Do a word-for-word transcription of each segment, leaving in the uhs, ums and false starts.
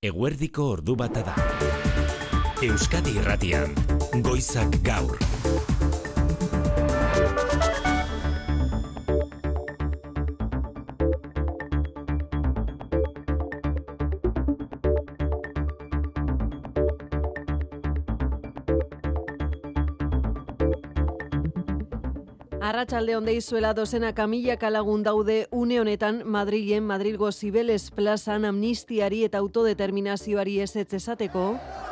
Eguerdiko ordu bata da. Euskadi Irratian, Goizak Gaur. Arratsalde on deizuela, dozenaka milaka lagun daude une honetan Madrilen, Madrilgo Zibeles plazan amnistiari eta autodeterminazioari ezetz esateko.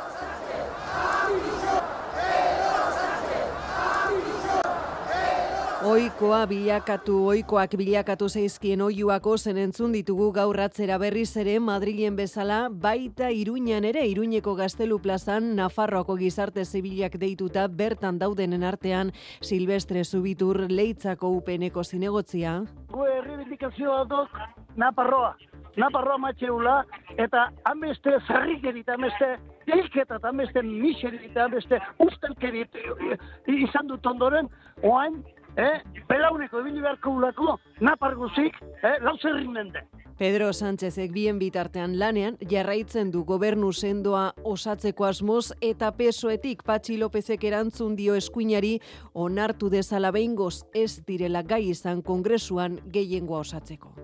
Oikoa bilakatu, oikoak bilakatu zeizkien oiuako zen entzun ditugu gaur atzera berriz ere Madrilen bezala, baita Iruñan ere, Iruñeko Gaztelu plazan Nafarroako gizarte zibilak deituta bertan daudenen artean Silvestre Zubitur Leitzako U P Nko zinegotzia. Gu errebindikazioa dut Nafarroa, Nafarroa matxeula, eta ameste zarrikerit, ameste hilketa, ameste miserit, ameste ustelkerit izan dut ondoren, oain, Eh, belauneko ebili beharko ulako, napar guzik, eh, lau zerrin mende. Pedro Sánchezek bien bitartean lanean jarraitzen du gobernu sendoa osatzeko asmoz eta P S O Etik Patxi Lópezek erantzun dio eskuinari onartu dezala behingoz ez direla gai izan kongresuan gehiengoa osatzeko.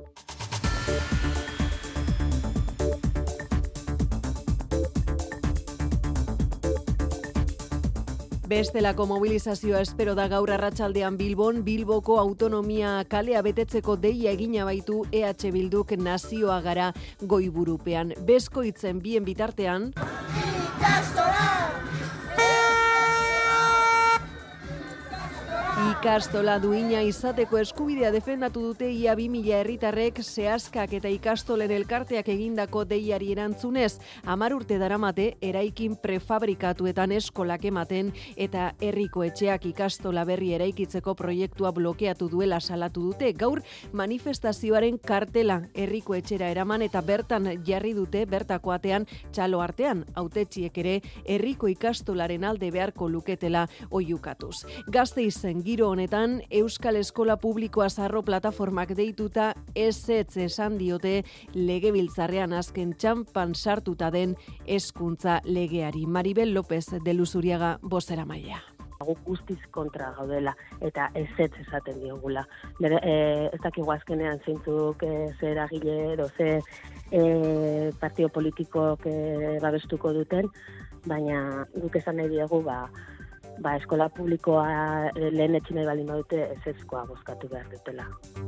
Bestelako mobilizazioa espero da gaur arratsaldean Bilbon, Bilboko autonomia kalea betetzeko deia egina baitu E H Bilduk nazioa gara goiburupean. Bezkoitzen bien bitartean Ikastola duina izateko eskubidea defendatu dute ia bi mila herritarrek zehazkak eta ikastolen elkarteak egindako deiari erantzunez. Hamar urte daramate eraikin prefabrikatuetan eskolak ematen eta herriko etxeak ikastola berri eraikitzeko proiektua blokeatu duela salatu dute. Gaur manifestazioaren kartela herriko etxera eraman eta bertan jarri dute bertako atean txalo artean hautetsiek ere herriko ikastolaren alde beharko luketela oihukatuz. Gasteizen giro honetan, Euskal Eskola Publikoa Zarro plataformak deituta ezetz esan diote legebiltzarrean azken txanpan sartuta den hezkuntza legeari. Maribel López de Luzuriaga bozeramailea. Guk guztiz kontra gaudela eta ezetz esaten diogula. Bere, e, ez dakigu azkenean zeintzuk e, zer eragile edo ze e, partio politikok e, babestuko duten, baina guk esan nahi diegu ba Ba, eskola publikoa lehen etxinai baldin badute ezezkoa bozkatu behar dutela.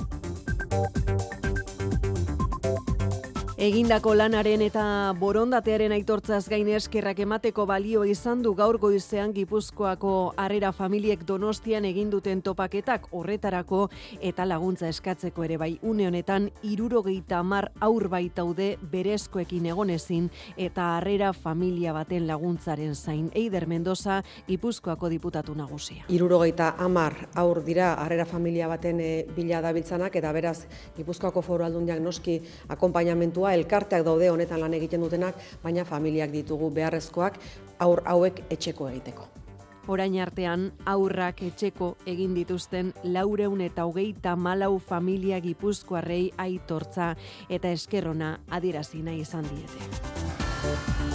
Egindako lanaren eta borondatearen aitortzaz gain eskerrak emateko balio izan du gaur goizean Gipuzkoako Harrera familiek Donostian egin duten topaketak horretarako eta laguntza eskatzeko ere bai. Une honetan hirurogeita hamar haur baitaude berezkoekin egon ezin eta Harrera familia baten laguntzaren zain. Eider Mendoza, Gipuzkoako diputatu nagusia. hirurogeita hamar haur dira Harrera familia baten e, bila dabiltzanak eta beraz Gipuzkoako Foru Aldundiak noski akonpainamentua elkarteak daude honetan lan egiten dutenak, baina familiak ditugu beharrezkoak aur hauek etxeko egiteko. Orain artean, aurrak etxeko egin dituzten laurehun eta hogeita hamalau familia gipuzkoarrei aitortza eta eskerrona adierazi nahi izan diete.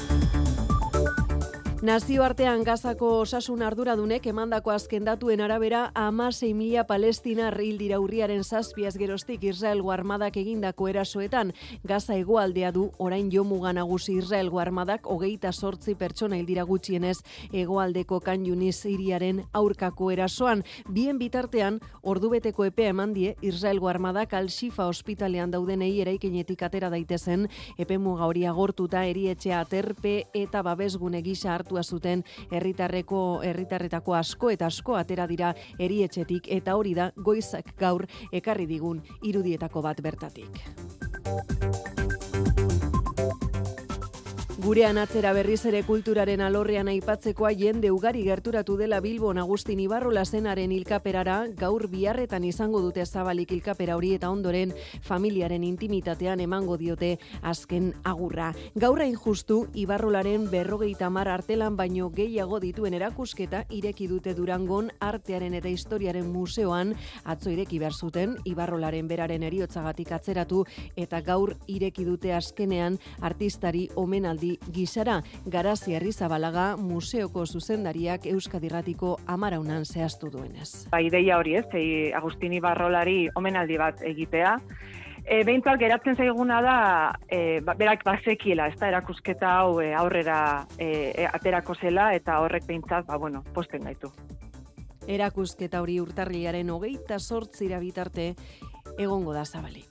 Nazioartean Gazako osasun arduradunek emandako azken datuen arabera hamasei mila palestinar hil dira urriaren zazpiaz geroztik Israelgo armadak egindako erasoetan. Gaza hegoaldea du orain jomuga nagusi Israelgo armadak hogeita zortzi pertsona hil dira gutxienez hegoaldeko Khan Yunis hiriaren aurkako erasoan. Bien bitartean ordubeteko epea eman die Israelgo armadak Al-Shifa ospitalean daudenei eraikinetik atera daitezen, epemuga hori agortuta erietxea aterpe eta babesgune gisa hartu zuten herritarreko herritarretako asko eta asko atera dira erietxetik eta hori da Goizak Gaur ekarri digun irudietako bat bertatik. Gurean atzera berriz ere kulturaren alorrean aipatzekoa jende ugari gerturatu dela Bilbon Agustin Ibarrola zenaren hilkaperara, gaur biharretan izango dute zabalik hilkapera hori eta ondoren familiaren intimitatean emango diote azken agurra. Gaur hain justu Ibarrolaren berrogeita hamar artelan baino gehiago dituen erakusketa ireki dute Durangon Artearen eta Historiaren Museoan, atzo ireki behar zuten Ibarrolaren beraren heriotzagatik atzeratu eta gaur ireki dute azkenean artistari omenaldi gisara. Garazi Arrizabalaga museoko zuzendariak Euskadi Irratiko amaraunan zehaztu duenez. Ba, ideia hori ez, e, Agustin Ibarrolari omenaldi bat egitea. E, Behintzat geratzen zaiguna da, e, berak bazekiela, ez da, erakusketa hau e, aurrera e, aterako zela eta horrek behintzat, ba, bueno, posten gaitu. Erakusketa hori urtarrilaren hogeita zortzira bitarte egongo da zabalik.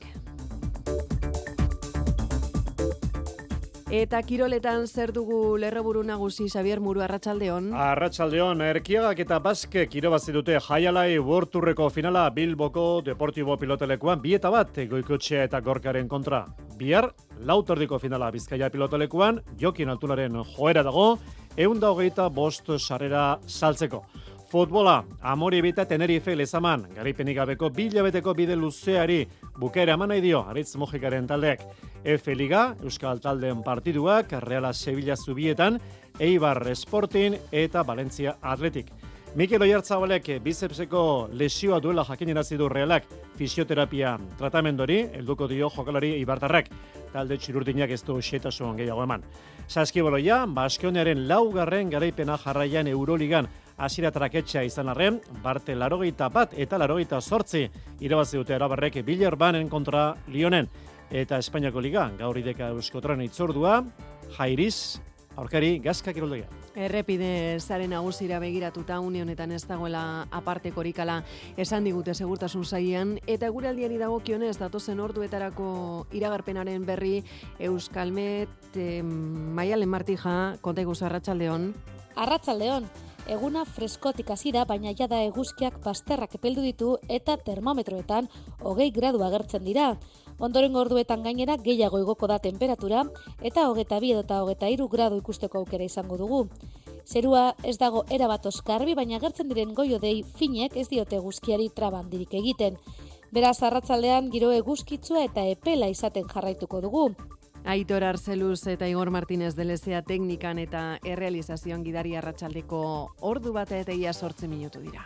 Eta kiroletan zer dugu lerroburu nagusi Xabier Muru, arratsaldeon. Arratsaldeon, Erkiagak eta Baskek irabazi dute Jaialai World Tourreko finala Bilboko Deportibo Pilotelekuan bi eta bat Goikotxea eta Gorkaren kontra. Bihar lauterdiko finala Bizkaia Pilotelekuan Jokin Altunaren joera dago, ehun eta hogeita bost sarrera saltzeko. Futbola, Amori bita Tenerife lezaman, garaipenik gabeko bilabeteko bide luzeari bukaera eman nahi dio Aritz Mojikaren taldeak. F Liga, Euskal Taldeen partiduak, Reala Sevilla Zubietan, Eibar Sporting eta Valencia Athletic. Mikel Oiartzabalek bicepseko lesioa duela jakinarazi du Realak, fisioterapia tratamendori helduko dio jokalari eibartarrak. Talde txirurdinak ez du xetasun gehiago eman. Saskiboloia, Baskoniaren laugarren garaipena jarraian Euroligan hasiera traketxa izan arren, Barte larogeita bat eta larogeita zortzi irabazi dute Arabarrek Billerbanen kontra Lionen. Eta Espainiako Liga, gaur ideka Euskotran itzordua, Jairiz, aurkari Gazka kiroldegia. Errepide zaren nagusira begiratuta une honetan ez dagoela apartekorik ala esan digute segurtasun sailean, eta eguraldiari dagokionez datozen orduetarako iragarpenaren berri Euskalmet, eh, Maialen Martija, konta iguzu arratsaldeon. Arratsaldeon. Eguna freskotik hasi da, baina jada eguzkiak pasterrak epeldu ditu eta termometroetan hogei gradu agertzen dira. Ondorengo orduetan gainera gehiago igoko da temperatura eta hogeita bi eta hogeita hiru gradu ikusteko aukera izango dugu. Zerua ez dago erabat oskarbi, baina agertzen diren goi-hodei finek ez diote eguzkiari trabandirik egiten. Beraz, arratsaldean giro eguzkitsua eta epela izaten jarraituko dugu. Aitor Arzeluz eta Igor Martínez de Lezea teknikan eta errealizazioan gidari arratsaldeko ordu bata eta ia sortzi minutu dira.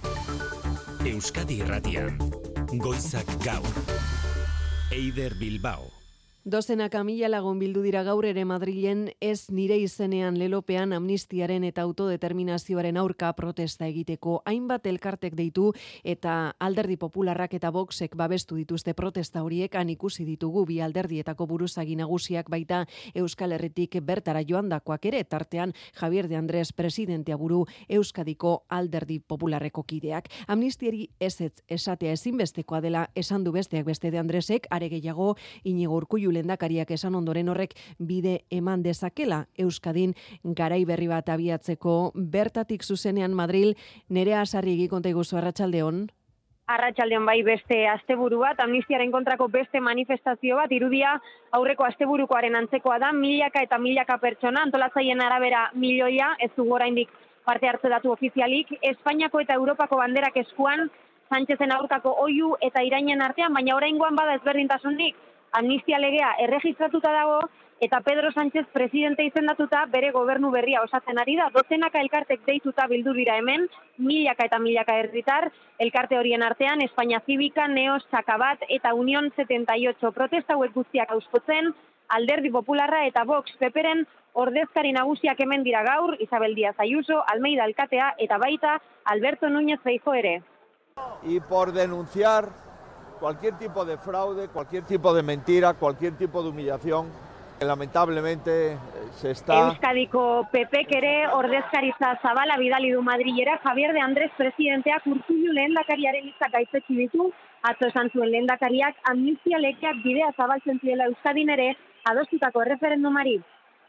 Euskadi Irratian, Goizak Gaur. Eider Bilbao. Dozenaka mila lagun bildu dira gaur ere Madrilen ez nire izenean lelopean amnistiaren eta autodeterminazioaren aurka protesta egiteko. Hainbat elkartek deitu eta Alderdi Popularrak eta Voxek babestu dituzte protesta horiek, han ikusi ditugu bi alderdietako buruzagi nagusiak baita Euskal Herritik bertara joandakoak ere, tartean Javier de Andrés presidentea buru Euskadiko Alderdi Popularreko kideak. Amnistiari ezetz esatea ezinbestekoa dela esan du besteak beste de Andresek, are gehiago Inigo Urkullu lehendakariak esan ondoren horrek bide eman dezakela Euskadin garai berri bat abiatzeko. Bertatik zuzenean Madril, Nerea Sarrigi, konta iguzu arratsaldeon. Arratsaldeon bai, beste asteburu bat, amnistiaren kontrako beste manifestazio bat, irudia aurreko asteburukoaren antzekoa da, milaka eta milaka pertsona, antolatzaien arabera milioia, ez dugu oraindik parte hartze datu ofizialik, Espainiako eta Europako banderak eskuan, Sánchezen aurkako oihu eta irainen artean, baina oraingoan bada ezberdintasunik. Amnistia legea erregistratuta dago eta Pedro Sánchez presidente izendatuta bere gobernu berria osatzen ari da. Dozenaka elkartek deituta bildu dira hemen, milaka eta milaka herritar, elkarte horien artean Espainia Cívica, Neos, Sakabat eta Unión setenta y ocho protesta hauek guztiak auskotzen, Alderdi Popularra eta Vox Peperen ordezkari nagusiak hemen dira gaur, Isabel Díaz Ayuso, Almeida alkatea eta baita Alberto Núñez Feijóo ere. Y por denunciar cualquier tipo de fraude, cualquier tipo de mentira, cualquier tipo de humillación, que lamentablemente se está... Euskadiko P Pek ere ordezkaritza zabala bidali du Madrilera, Javier de Andrés presidenteak Urkullu lehendakariaren hitzak gaitzetsi ditu, atzo esan zuen lehendakariak amnistia legeak bidea zabaltzen ziela Euskadin ere adostutako erreferendumari.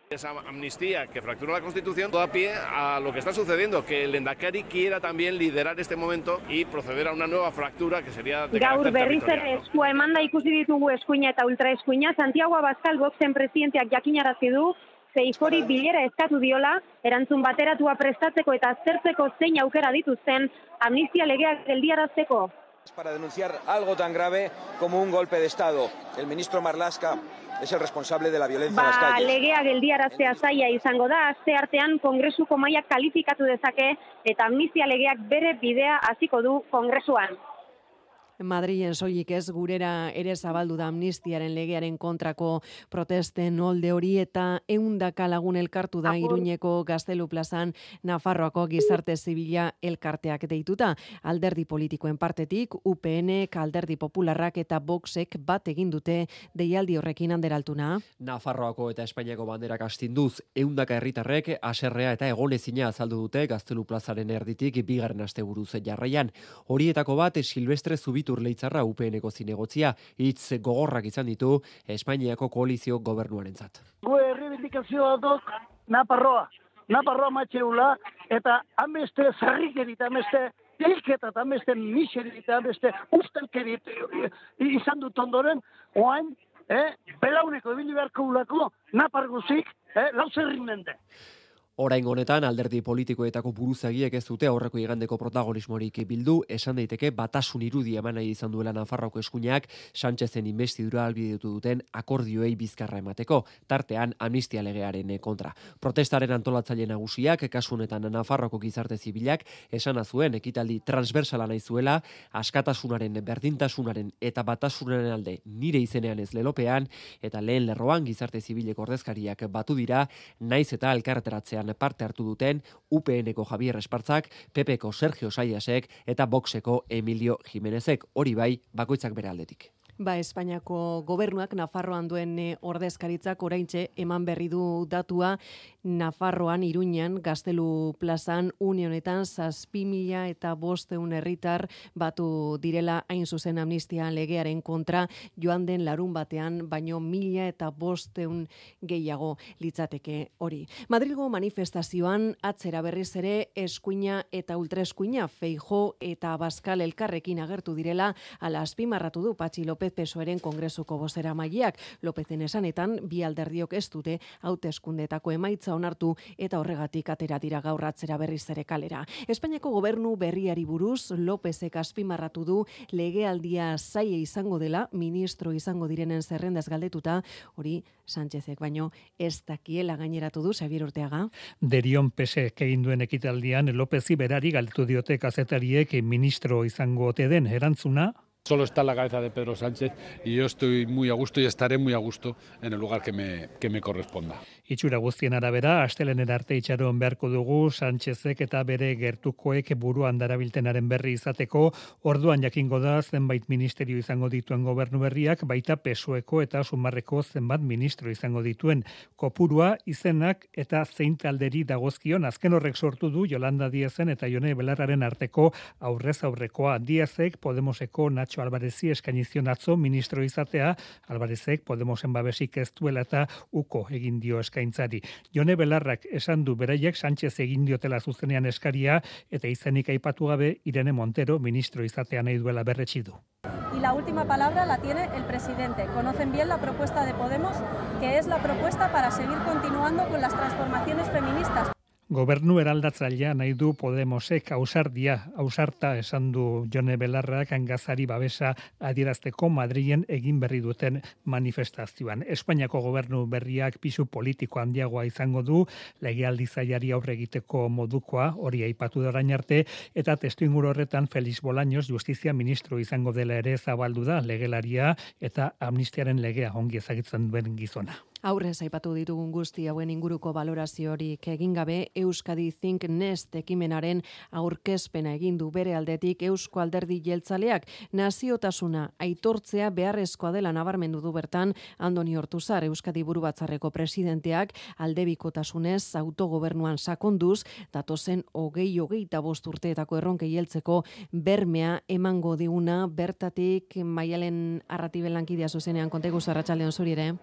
Esa amnistía que fractura la Constitución da pie a lo que está sucediendo, que el Lehendakari quiera también liderar este momento y proceder a una nueva fractura que sería de Gaur carácter berriz ere territorial. eskua emanda ikusi ditugu eskuina eta ultraeskuina. Santiago Abascal Voxen presidenteak jakinarazi du Feijori bilera eskatu diola, erantzun bateratua prestatzeko eta aztertzeko zein aukera dituzten amnistia legeak geldiarazteko. Para denunciar algo tan grave como un golpe de Estado. El ministro Marlaska es el responsable de la violencia en las Ba, calles. legea geldiaraztea zaila izango da, aste artean Kongresuko mahaiak kalifikatu dezake eta amnistia legeak bere bidea hasiko du Kongresuan. Madrilen soilik ez gurera ere zabaldu da amnistiaren legearen kontrako protesten olde hori eta ehundaka lagun elkartu da Iruñeko Gaztelu plazan Nafarroako gizarte zibila elkarteak deituta. Alderdi politikoen partetik U P N, Alderdi Popularrak eta Voxek bat egin dute deialdi horrekin Anderaltuna. Nafarroako eta Espainiako banderak astinduz ehundaka herritarrek haserrea eta egonezina azaldu dute Gaztelu plazaren erditik bigarren asteburuz jarraian. Horietako bat Silvestre Zubitur Leitzarra U P N-ko zinegotzia, hitz gogorrak izan ditu Espainiako koalizio gobernuarentzat. Gu errebindikazioa dok Naparroa, Naparroa matxeula, eta ameste zarrikeri eta ameste delketa eta ameste miseri eta ameste ustelkeri izan dut ondoren, oain, eh, belauneko ebili beharko ulako Napar guzik, eh, lau zerrin mende. Orain honetan alderdi politikoetako buruzagiek ez dute aurreko igandeko protagonismorik bildu, esan daiteke batasun irudi eman nahi izan duela Nafarroko eskuinak Sánchezen investidura albidetu duten akordioei bizkarra emateko, tartean amnistia legearen kontra. Protestaren antolatzaile nagusiak, kasu honetan Nafarroko gizarte zibilak, esana zuen ekitaldi transversala nahi zuela, askatasunaren, berdintasunaren eta batasunaren alde nire izenean ez lelopean, eta lehen lerroan gizarte zibileko ordezkariak batu dira, naiz eta elkarteratzean parte hartu duten U P N-ko Javier Espartzak, P P-ko Sergio Saiasek eta Voxeko Emilio Jimenezek, hori bai bakoitzak bere aldetik. Ba, Espainiako gobernuak Nafarroan duen ordezkaritzak oraintxe eman berri du datua Nafarroan, Iruñan, Gaztelu plazan, une honetan zazpi mila eta bosteun herritar batu direla hain zuzen amnistia legearen kontra joan den larun batean, baino mila eta bosteun gehiago litzateke hori. Madrilgo manifestazioan atzera berriz ere eskuina eta ultraeskuina Feijó eta Abascal elkarrekin agertu direla ala azpimarratu du Patxi López Pesoeren Kongresuko bozeramaileak. Lópezen esanetan bi alderdiok ez dute hauteskundetako emaitza onartu eta horregatik atera dira gaur atzera berriz ere kalera. Espainiako gobernu berriari buruz Lópezek azpimarratu du legealdia zaila izango dela, ministro izango direnen zerrendaz galdetuta, hori Sánchezek baino ez dakiela gaineratu du Xabier Urteaga. Derion Pesek egin duen ekitaldian Lópezi berari galdetu diote kazetariek ministro izango ote den erantzuna. Solo está en la cabeza de Pedro Sánchez y yo estoy muy a gusto y estaré muy a gusto en el lugar que me, que me corresponda. Itxura guztien arabera, astelenen arte itxaron beharko dugu Sánchezek eta bere gertukoek buruan darabiltenaren berri izateko, orduan jakingo da zenbait ministerio izango dituen gobernu berriak, baita Pesoeko eta Sumarreko zenbat ministro izango dituen kopurua, izenak eta zein talderi dagozkion. Azken horrek sortu du Yolanda Díazen eta Jone Belarraren arteko aurrez aurrekoa. Díazek Podemoseko Nacho Alvarezi eskainizion atzo ministro izatea, Alvarezek Podemosen babesik ez duela eta uko egin dio eskaintzari. Jone Belarrak esan du beraiek Sánchez egin diotela zuzenean eskaria eta izenik aipatu gabe Irene Montero ministro izatea nahi duela berretsi du. Y la última palabra la tiene el presidente. Conocen bien la propuesta de Podemos, que es la propuesta para seguir continuando con las transformaciones feministas. Gobernu eraldatzailea nahi du Podemosek ausardia, ausarta esan du Jone Belarrak Gazari babesa adierazteko Madrilen egin berri duten manifestazioan. Espainiako gobernu berriak pisu politiko handiagoa izango du, legealdi zailari aurre egiteko modukoa, hori aipatu da orain arte, eta testuinguru horretan Felix Bolaños justizia ministro izango dela ere zabaldu da legelaria eta amnistiaren legea ongi ezagutzen duen gizona. Aurrez aipatu ditugun guzti hauen inguruko valoraziorik egin gabe Euskadi Think Next ekimenaren aurkezpena egin du bere aldetik Eusko Alderdi Jeltzaleak. Naziotasuna aitortzea beharrezkoa dela nabarmendu du bertan Andoni Ortuzar, Euskadi Burubatzarreko presidenteak, aldebikotasunez autogobernuan sakonduz datozen hogei hogeita bost urteetako erronkei heltzeko bermea emango diguna. Bertatik Maialen Arratibel lankidea zuzenean kontegu Arratsaldeon zuri ere.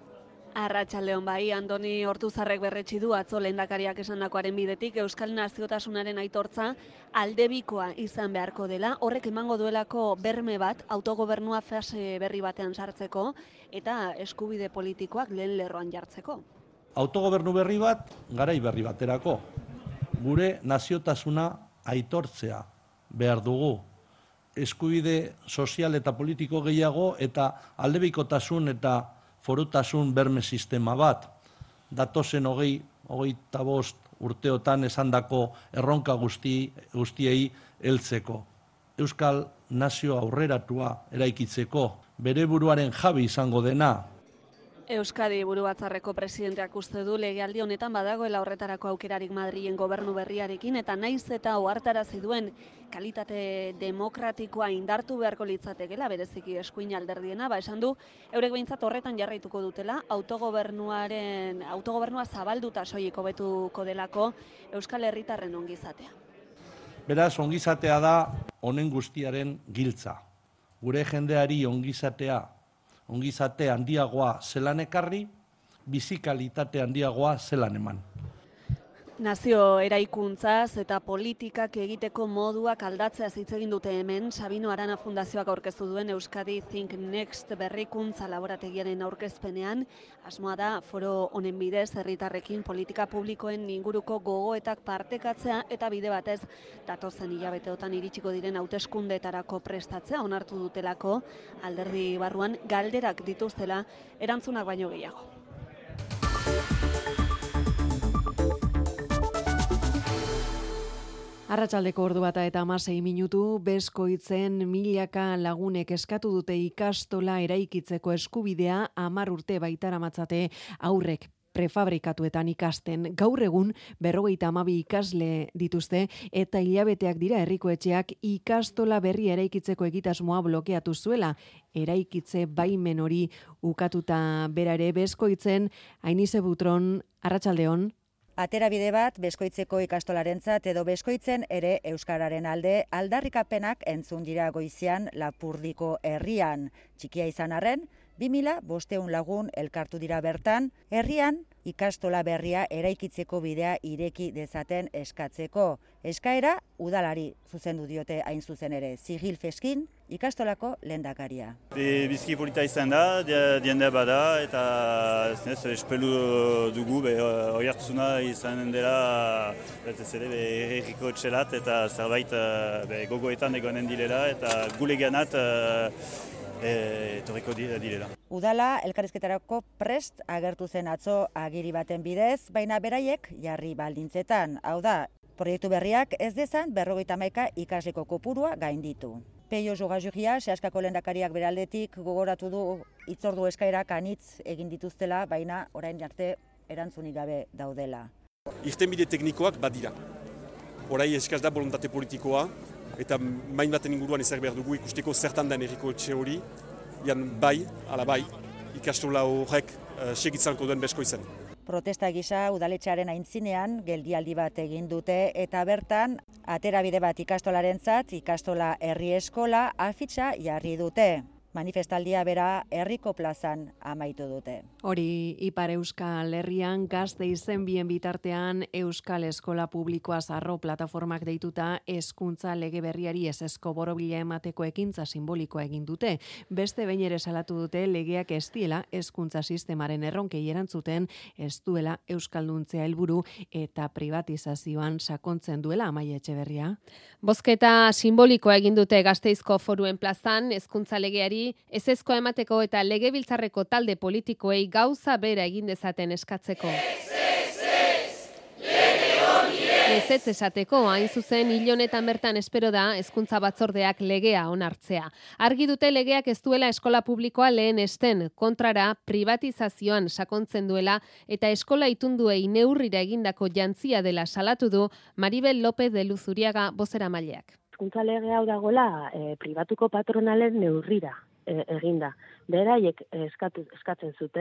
Arratsaldeon bai, Andoni Hortuzarrek berretsi du atzo lehendakariak esandakoaren bidetik euskal naziotasunaren aitortza aldebikoa izan beharko dela, horrek emango duelako berme bat autogobernua fase berri batean sartzeko eta eskubide politikoak lehen lerroan jartzeko. Autogobernu berri bat, garai berri baterako. Gure naziotasuna aitortzea behar dugu. Eskubide sozial eta politiko gehiago eta aldebikotasun eta forutasun berme sistema bat. Datozen hogei, hogeita bost urteotan esandako erronka guzti, guztiei heltzeko. Euskal nazio aurreratua eraikitzeko, bere buruaren jabi izango dena. Euskadi Burubatzarreko presidenteak uste du legealdi honetan badagoela horretarako aukerarik Madrilen gobernu berriarekin eta naiz eta ohartarazi duen kalitate demokratikoa indartu beharko litzatekeela bereziki eskuin alderdiena, ba esan du eurek behintzat horretan jarraituko dutela autogobernuaren autogobernua zabalduta soilik hobetuko delako Euskal Herritarren ongizatea. Beraz, ongizatea da honen guztiaren giltza. Gure jendeari ongizatea ongizate handiagoa zelan ekarri, bizikalitate handiagoa zelan eman. Nazio eraikuntzaz eta politikak egiteko moduak aldatzea hitz egin dute hemen, Sabino Arana Fundazioak aurkeztu duen Euskadi Think Next berrikuntza laborategiaren aurkezpenean, asmoa da foro honen bidez herritarrekin politika publikoen inguruko gogoetak partekatzea eta bide batez datozen hilabeteotan iritsiko diren hauteskundeetarako prestatzea onartu dutelako alderdi barruan galderak dituztela erantzunak baino gehiago. Arratsaldeko ordu bata eta hamasei minutu, Beskoitzen milaka lagunek eskatu dute ikastola eraikitzeko eskubidea hamar urte baitaramatzate aurrek prefabrikatuetan ikasten. Gaur egun berrogeita hamabi ikasle dituzte eta hilabeteak dira herriko etxeak ikastola berri eraikitzeko egitasmoa blokeatu zuela. Eraikitze baimen hori ukatuta bera ere Beskoitzen, Ainise Butron, arratsaldeon. Aterabide bat Beskoitzeko ikastolarentzat edo Beskoitzen ere euskararen alde aldarrikapenak entzun dira goizean Lapurdiko herrian. Txikia izan arren, bi mila bostehun lagun elkartu dira bertan, herrian ikastola berria eraikitzeko bidea ireki dezaten eskatzeko. Eskaera udalari zuzendu diote hain zuzen ere, Sigil Feskin, ikastolako lehendakaria. Bizki polita izan da, diendea bada, eta ez espelu dugu, oiartzuna izan dela, ez ere, herriko etxelat, eta zerbait gogoetan egonen direla, eta guleganat etorriko direla. Udala elkarrizketarako prest agertu zen atzo agiri baten bidez, baina beraiek jarri baldintzetan. Hau da, proiektu berriak ez dezan berrogeita hamaika ikasleko kopurua gainditu. Peio Jogajuria, Seaskako lehendakariak beraldetik gogoratu du hitzordu eskaerak anitz egin dituztela, baina orain arte erantzunik gabe daudela. Irtenbide teknikoak badira. Orai eskaz da bolontate politikoa, eta main baten inguruan ezak behar dugu ikusteko zertan den herriko etxe hori, ian bai, ala bai, ikastola horrek uh, segitzanko duen Beskoitzen. Protesta gisa udaletxearen aintzinean geldialdi bat egin dute eta bertan aterabide bat ikastolarentzat ikastola herri eskola afitxa jarri dute. Manifestaldia bera herriko plazan amaitu dute. Hori Ipar Euskal Herrian Gasteizen bien bitartean Euskal Eskola Publikoa Zarro plataformak deituta hezkuntza lege berriari ezezko borobila emateko ekintza simbolikoa egin dute. Beste behin ere salatu dute legeak ez diela hezkuntza sistemaren erronkei erantzuten, ez duela euskalduntzea helburu eta privatizazioan sakontzen duela. Amaia Etxeberria. Bozketa simbolikoa egin dute Gasteizko Foruen plazan hezkuntza legeari ezezkoa emateko eta legebiltzarreko talde politikoei gauza bera egin dezaten eskatzeko. Ezetz esateko, hain zuzen hilonetan bertan espero da hezkuntza batzordeak legea onartzea. Argi dute legeak ez duela eskola publikoa lehen esten, kontrara privatizazioan sakontzen duela eta eskola itunduei neurrira egindako jantzia dela salatu du Maribel López de Luzuriaga bozeramaileak. Hezkuntza lege hau dagoela e, pribatuko patronalen neurrira e, eginda. Beraiek eskatu, eskatzen zuten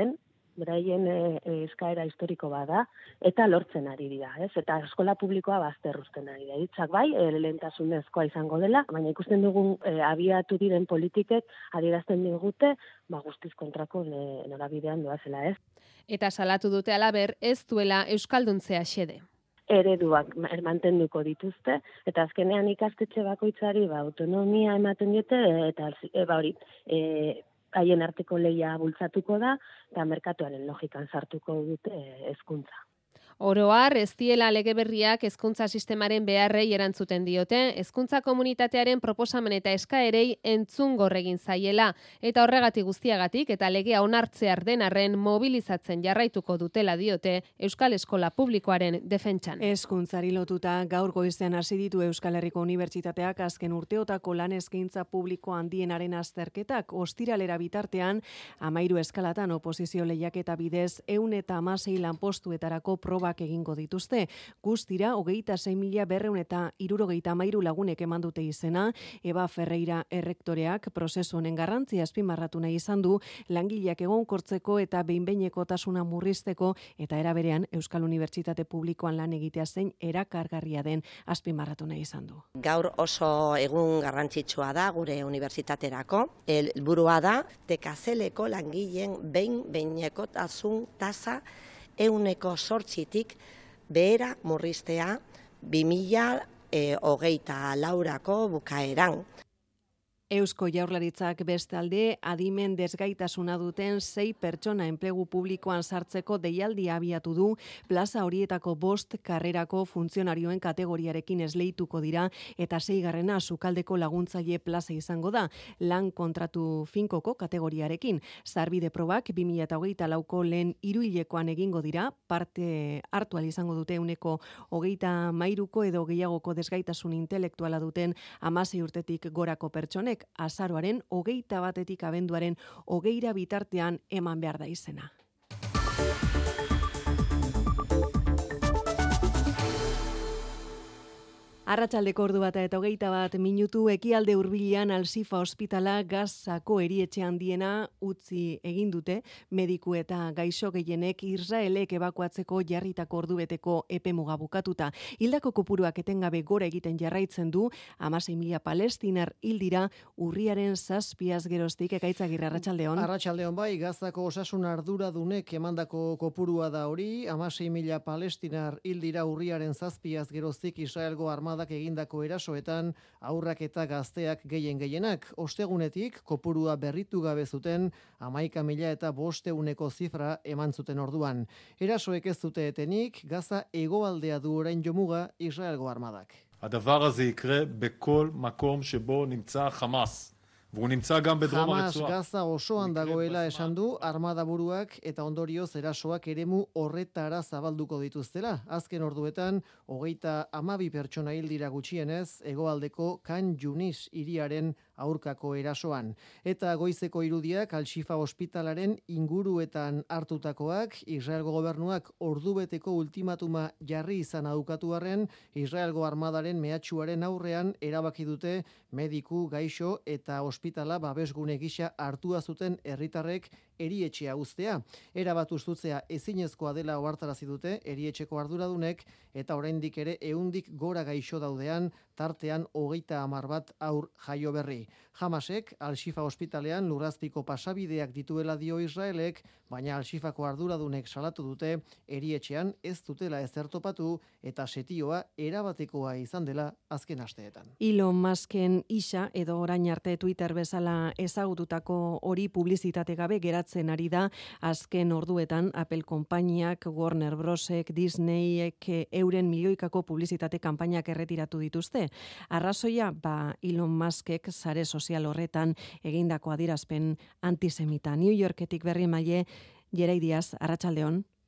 beraien e, e, eskaera historiko bada, eta lortzen ari dira, ez? Eta eskola publikoa bazterruzten ari dira. Hitzak bai, e, lehentasunezkoa izango dela, baina ikusten dugun e, abiatu diren politikek adierazten digute, ba guztiz kontrako e, norabidean doazela, ez? Eta salatu dute alaber ez duela euskalduntzea xede. Ereduak mantenduko dituzte, eta azkenean ikastetxe bakoitzari ba, autonomia ematen diote, eta e, ba hori, e, haien arteko leia bultzatuko da, eta merkatuaren logikan sartuko dute hezkuntza. Oroar, ez diela lege berriak hezkuntza sistemaren beharrei erantzuten diote, hezkuntza komunitatearen proposamen eta eskaerei entzungor egin zaiela, eta horregatik guztiagatik eta legea onartzear den arren mobilizatzen jarraituko dutela diote Euskal Eskola Publikoaren defentsan. Hezkuntzari lotuta gaur goizean hasi ditu Euskal Herriko Unibertsitateak azken urteotako lan eskaintza publiko handienaren azterketak, ostiralera bitartean hamairu eskalatan oposizio lehiaketa bidez ehun eta hamasei lanpostuetarako proba egingo dituzte. Guztira, hogeita sei mila berrehun eta hirurogeita hamairu lagunek eman dute izena. Eba Ferreira errektoreak prozesu honen garrantzia azpimarratu nahi izan du, langileak egonkortzeko eta behin-behinekotasuna murrizteko eta era berean Euskal Unibertsitate Publikoan lan egitea zein erakargarria den azpimarratu nahi izan du. Gaur oso egun garrantzitsua da gure unibertsitaterako. Helburua da tekazeleko langileen behin-behinekotasun tasa euneko sortzitik behera murriztea bi mila hogeita laurako bukaeran. Eusko Jaurlaritzak bestalde adimen desgaitasuna duten sei pertsona enplegu publikoan sartzeko deialdia abiatu du, plaza horietako bost karrerako funtzionarioen kategoriarekin esleituko dira eta seigarrena sukaldeko laguntzaile plaza izango da, lan kontratu finkoko kategoriarekin. Sarbide probak bi mila hogeita lauko lehen hiruhilekoan egingo dira, parte hartu ahal izango dute uneko hogeita hamairuko edo gehiagoko desgaitasun intelektuala duten hamasei urtetik gorako pertsonek azaroaren hogeita batetik abenduaren hogeira bitartean eman behar da izena. Arratsaldeko ordu bata eta hogeita bat minutu ekialde hurbilean Alsifa ospitala Gazako erietxe handiena utzi egin dute, mediku eta gaixo gehienek Israelek ebakuatzeko jarritako ordubeteko epe muga bukatuta. Hildako kopuruak etengabe gora egiten jarraitzen du, hamasei mila palestinar hil dira urriaren zazpiaz geroztik. Ekaitzagirre, arratsaldeon. Arratsaldeon bai, Gazako osasun arduradunek emandako kopurua da hori, hamasei mila palestinar hil dira urriaren zazpiaz geroztik Israelgo armada egindako erasoetan aurrak eta gazteak gehien gehienak. Ostegunetik kopurua berritu gabe zuten hamaika mila eta bosteuneko zifra eman zuten orduan. Erasoek ez dute etenik, Gaza hegoaldea du orain jomuga Israelgo armadak. הדבר הזה יקרה בכל מקום שבו נמצא חמאס. והוא נמצא גם בדרום הרצועה. Hamas Gaza osoan dagoela esan du armadaburuak eta ondorioz erasoak eremu horretara zabalduko dituztela. Azken orduetan, hogeita hamabi pertsona hil dira gutxienez, hegoaldeko Khan Yunis hiriaren aurkako erasoan. Eta goizeko irudiak Al-Shifa ospitalaren inguruetan hartutakoak, Israelgo gobernuak ordubeteko ultimatuma jarri izan adukatu arren, Israelgo armadaren mehatxuaren aurrean erabaki dute mediku, gaixo eta ospitala babesgune gisa hartua zuten herritarrek erietxea uztea. Erabat ustutzea ezinezkoa dela ohartarazi dute erietxeko arduradunek eta oraindik ere ehundik gora gaixo daudean, tartean hogeita hamar bat aur jaio berri. Hamasek Al-Shifa ospitalean lurrazpiko pasabideak dituela dio Israelek, baina Al-Shifako arduradunek salatu dute erietxean ez dutela ezer topatu eta setioa erabatekoa izan dela azken asteetan. Elon Musken isa edo orain arte Twitter bezala ezagututako hori publizitate gabe geratzen ari da azken orduetan Apple konpainiak, Warner Brosek, Disneyek euren milioikako publizitate kanpainak erretiratu dituzte. Arrazoia, ba Elon Muskek sare sozial horretan egindako adierazpen antisemita. New Yorketik berri maile, Jerai Diaz, arratsaldeon.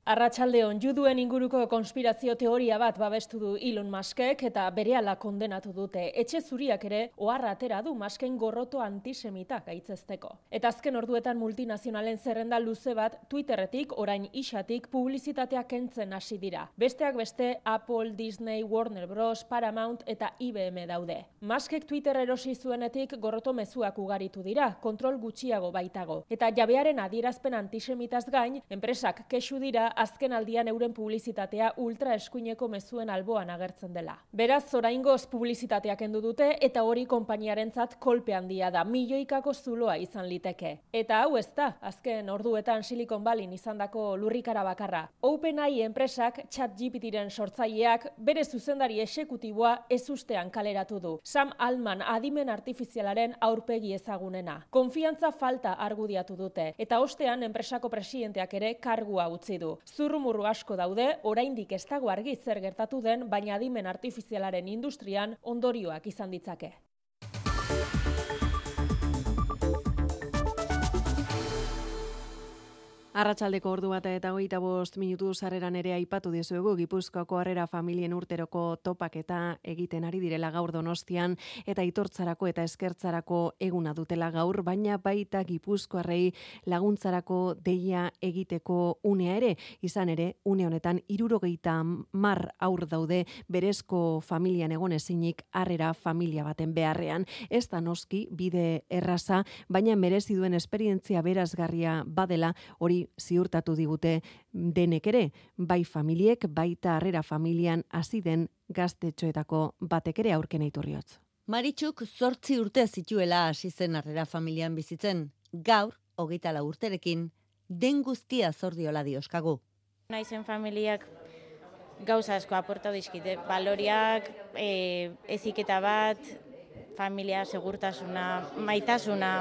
Arratsaldeon, juduen inguruko konspirazio teoria bat babestu du Elon Muskek eta berehala kondenatu dute. Etxe zuriak ere oharra atera du Musken gorroto antisemita gaitzesteko. Eta azken orduetan multinazionalen zerrenda luze bat Twitterretik, orain isatik, publizitatea kentzen hasi dira. Besteak beste Apple, Disney, Warner Bros, Paramount eta I B M daude. Muskek Twitter erosi zuenetik gorroto mezuak ugaritu dira, kontrol gutxiago baitago. Eta jabearen adierazpen antisemitaz gain, enpresak kexu dira azken aldian euren publizitatea ultra eskuineko mezuen alboan agertzen dela. Beraz, oraingoz publizitateak kendu dute eta hori konpainiarentzat kolpe handia da, milioikako zuloa izan liteke. Eta hau ez da, azken orduetan Silicon Valleyn izandako lurrikara bakarra. OpenAI enpresak ChatGPTren sortzaileak bere zuzendari exekutiboa ezustean kaleratu du. Sam Altman adimen artifizialaren aurpegi ezagunena. Konfiantza falta argudiatu dute eta ostean enpresako presidenteak ere kargua utzi du. Zurrumurru asko daude, oraindik ez dago argi zer gertatu den, baina adimen artifizialaren industrian ondorioak izan ditzake. Arratsaldeko ordu bata eta hogeita bost minutu sarreran ere aipatu dizuegu Gipuzkoako Harrera familien urteroko topaketa egiten ari direla gaur Donostian eta aitortzarako eta eskertzarako eguna dutela gaur, baina baita Gipuzkoarrei laguntzarako deia egiteko unea ere, izan ere une honetan hirurogeita hamar haur daude berezko familian egon ezinik Harrera familia baten beharrean. Ez da noski bide erraza, baina merezi duen esperientzia berazgarria badela, hori ziurtatu digute denek ere, bai familiek, baita Harrera familian hasi den gaztetxoetako batek ere aurken iturriotz. Maritxuk zortzi urte zituela hasi zen Harrera familian bizitzen. Gaur, hogeita lau urterekin, den guztia zordiola dioskagu. Naizen familiak gauza asko aporta dizkite, baloriak, e, eziketa bat, familia, segurtasuna, maitasuna.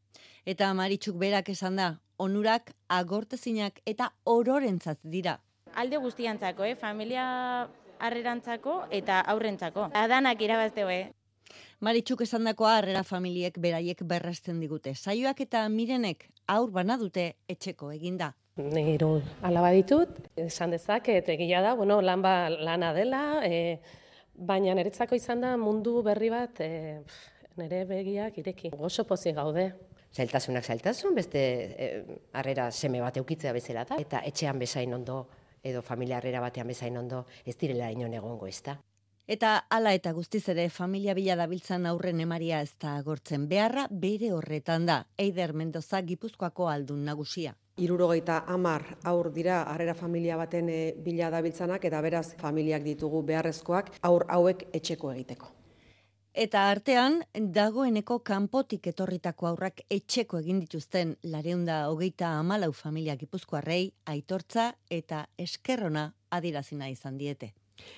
Eta Maritxuk berak esan da, onurak agortezinak eta ororentzat dira. Alde guztiantzako, eh? Familia harrerantzako eta aurrentzako. Adanak irabazteo, eh? Maritxuk esandakoa Harrera familiek beraiek berresten digute. Saioak eta Mirenek aur bana dute etxeko eginda. Hiru alaba ditut, esan dezaket egia da, bueno, lan ba lana dela, e, baina niretzako izan da mundu berri bat, e, nire begiak ireki. Oso pozik gaude. Zailtasunak zailtasun, beste harrera seme bat eukitzea bezala da, eta etxean bezain ondo, edo familia harrera batean bezain ondo, ez direla inon egongo ez da. Eta hala eta guztiz ere familia bila dabiltzan aurren emaria ez da agortzen. Beharra bere horretan da, Eider Mendoza Gipuzkoako aldun nagusia. Hirurogeita hamar aur dira harrera familia baten e, bila dabiltzanak, eta beraz familiak ditugu beharrezkoak aur hauek etxeko egiteko. Eta artean, dagoeneko kanpotik etorritako aurrak etxeko egin dituzten lareunda hogeita hamalau familia Gipuzkoarrei aitortza eta eskerrona adirazina izan diete.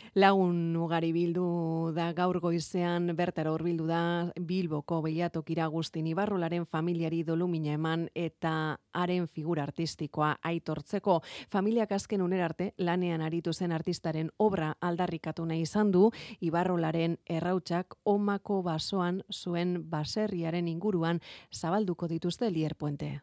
Lagun ugari bildu da gaur goizean, bertara hurbildu da Bilboko Beillatokira Agustin Ibarrolaren familiari dolumina eman eta haren figura artistikoa aitortzeko. Familiak azken unerarte lanean aritu zen artistaren obra aldarrikatu nahi izan du, Ibarrolaren errautsak omako basoan zuen baserriaren inguruan zabalduko dituzte Lier Puente.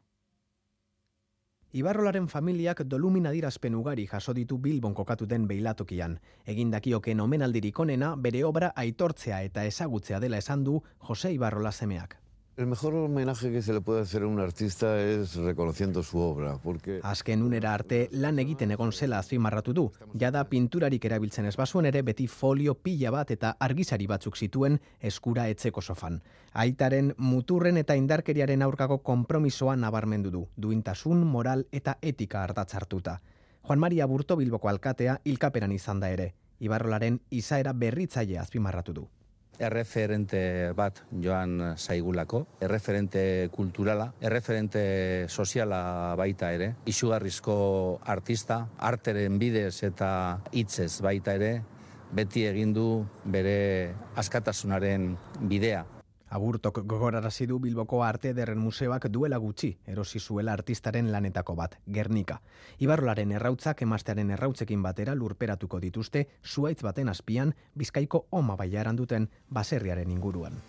Ibarrolaren familiak dolumin adirazpen ugari jaso ditu Bilbon kokatuten Beilatokian. Egindakioken omenaldirik onena bere obra aitortzea eta ezagutzea dela esan du Jose Ibarrola semeak. El mejor homenaje que se le puede hacer a un artista es reconociendo su obra, porque... Azken unera arte lan egiten egon zela azpimarratu du. Jada pinturarik erabiltzen ez bazuen ere beti folio pila bat eta argizari batzuk zituen eskura etzeko sofan. Aitaren muturren eta indarkeriaren aurkako konpromisoa nabarmendu du, duintasun, moral eta etika ardatz hartuta. Juan Maria Burto Bilboko alkatea hilkaperan izan da ere. Ibarrolaren izaera berritzaile azpimarratu du. Erreferente bat joan zaigulako, erreferente kulturala, erreferente soziala baita ere, izugarrizko artista, arteren bidez eta hitzez baita ere, beti egin du bere askatasunaren bidea. Aburtok gogorarazi du Bilboko Arte Ederren Museoak duela gutxi erosi zuela artistaren lanetako bat, Gernika. Ibarrolaren errautzak emaztearen errautzekin batera lurperatuko dituzte zuhaitz baten azpian Bizkaiko oma bailaran duten baserriaren inguruan.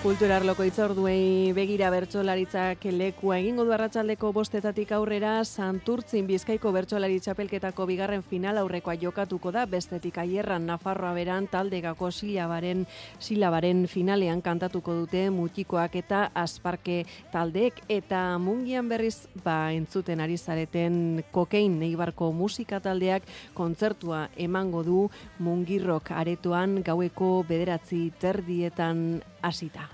Kulturarloko itzorduei begira bertsolaritzak lekua egingo du arratsaldeko bostetatik aurrera Santurtzin Bizkaiko bertsolari txapelketako bigarren final aurrekoa jokatuko da, bestetik aierran Nafarroa beran taldegako silabaren silabaren finalean kantatuko dute Mutikoak eta Asparke taldeek, eta Mungian berriz ba entzuten ari zareten Kokain Eibarko musika taldeak kontzertua emango du Mungirrok aretoan gaueko bederatzi terdietan hasita.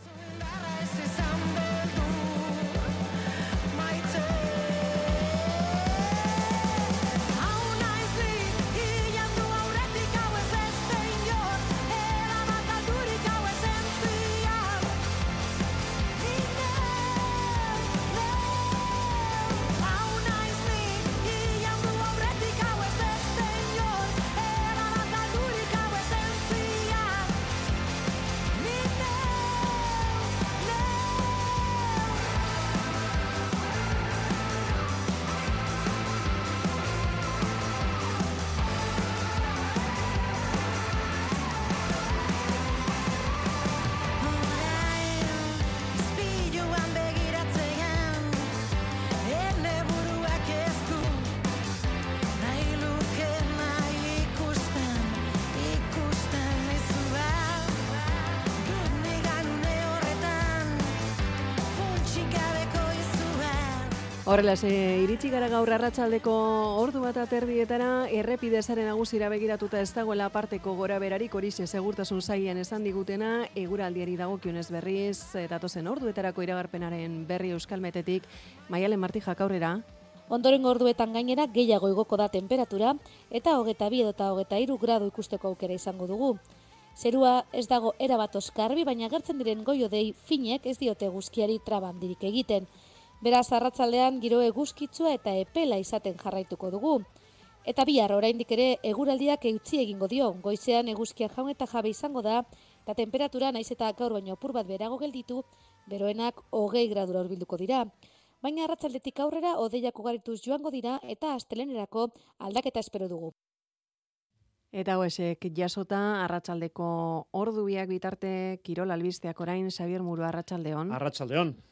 Horrela, ze iritsi gara gaur arratsaldeko ordu bat aterdietara, errepide sare nagusira begiratuta ez dagoela aparteko gora berarik, horixe segurtasun sailean esan digutena, eguraldiari dagokionez berriz, datozen orduetarako iragarpenaren berri Euskalmetetik. Maialen Martijak aurrera. Ondorengo orduetan gainera gehiago igoko da temperatura eta hogeita bi eta hogeita hiru gradu ikusteko aukera izango dugu. Zerua ez dago erabat oskarbi, baina agertzen diren goi-hodei finek ez diote eguzkiari trabandirik egiten. Beraz, arratsaldean giro eguzkitsua eta epela izaten jarraituko dugu. Eta bihar oraindik ere eguraldiak eutzi egingo dio. Goizean eguzkia jaun eta jabe izango da, eta temperatura naiz eta gaur baino apur bat berago gelditu, beroenak hogei gradura hurbilduko dira. Baina arratsaldetik aurrera hodeiak ugarituz joango dira eta astelehenerako aldaketa espero dugu. Eta hoesek jasota arratsaldeko ordu biak bitarte kirol albisteak orain Xabier Muru arratsaldeon. Arratsaldeon.